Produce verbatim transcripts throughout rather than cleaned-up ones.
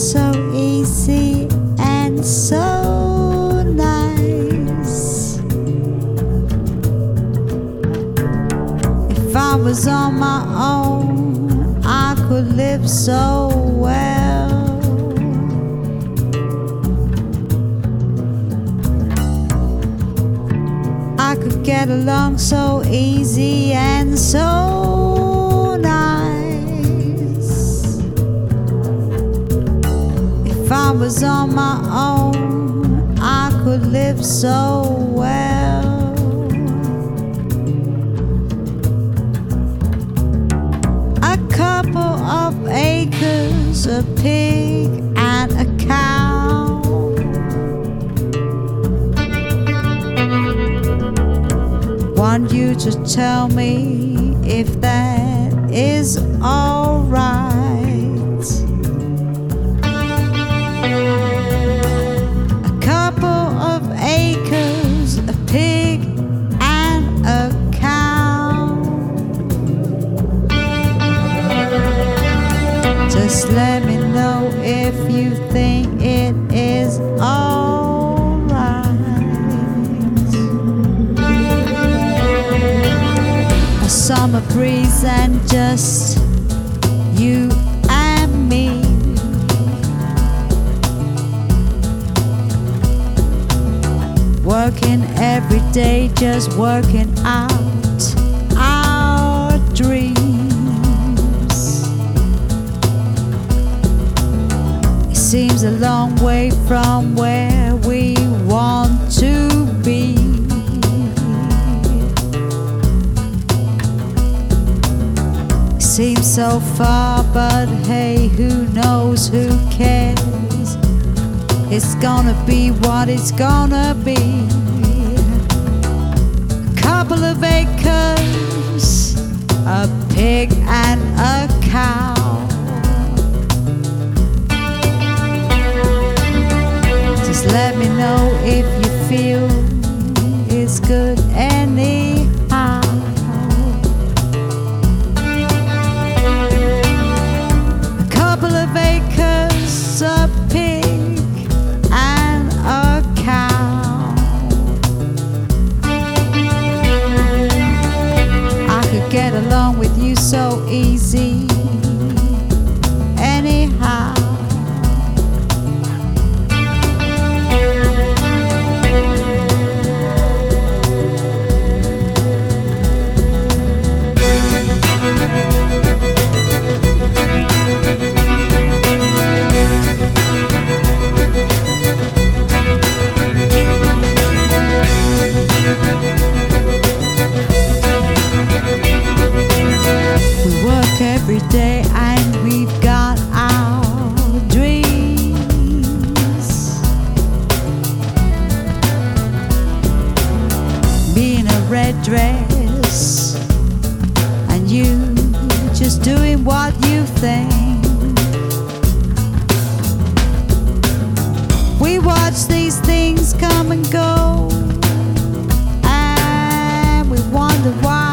so easy and so nice. If I was on my own, I could live so well. I could get along so easy and so nice. If I was on my own, I could live so well. A couple of acres, a pig and a cow. Want you to tell me if that is alright. A couple of acres, a pig and a cow. Just let me know if you think it is alright. Summer breeze and just you and me. Working every day, just working out our dreams. It seems a long way from where we want to be. Seems so far, but hey, who knows, who cares? It's gonna be what it's gonna be. A couple of acres, a pig and a cow. Just let me know if you feel it's good anyhow. Acres, a pig and a cow. I could get along with you so easy anyhow. Every day and we've got our dreams. Me in a red dress and you just doing what you think. We watch these things come and go and we wonder why.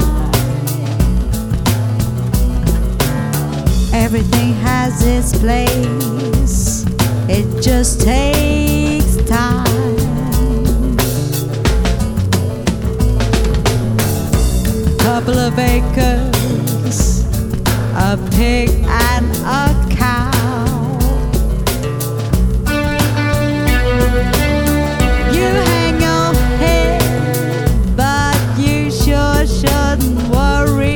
Everything has its place, it just takes time. Couple of acres, a pig and a cow. You hang your head, but you sure shouldn't worry.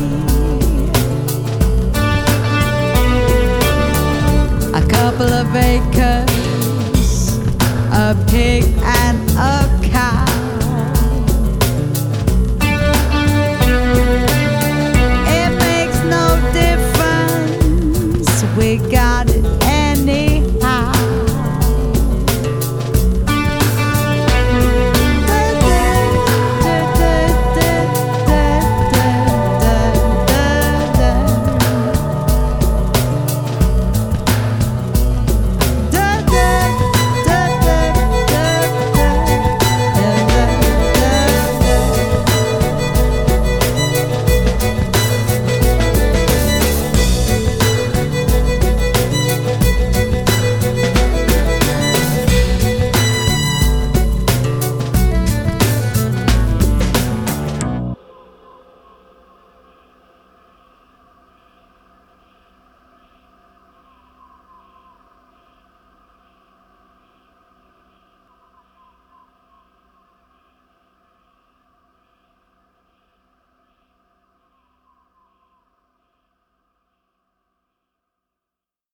Couple of acres, a pig and a cow. It makes no difference, we got it anyhow.